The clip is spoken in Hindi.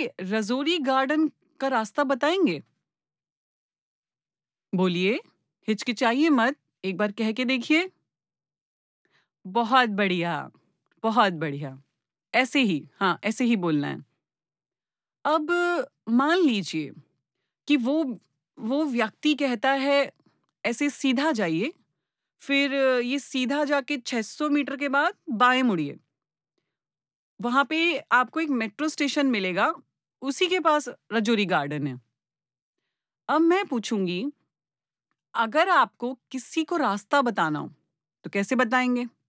रजोरी गार्डन का रास्ता बताएंगे? बोलिए, हिचकिचाइए मत, एक बार कह के देखिए। बहुत बढ़िया, बहुत बढ़िया। ऐसे ही, हाँ, ऐसे ही बोलना है। अब मान लीजिए कि वो व्यक्ति कहता है ऐसे सीधा जाइए, फिर ये सीधा जाके 600 मीटर के बाद बाएँ मुड़िए। वहाँ पे आपको एक मेट्रो स्टेशन मिलेगा, उसी के पास रजोरी गार्डन है। अब मैं पूछूँगी, अगर आपको किसी को रास्ता बताना हो, तो कैसे बताएँगे?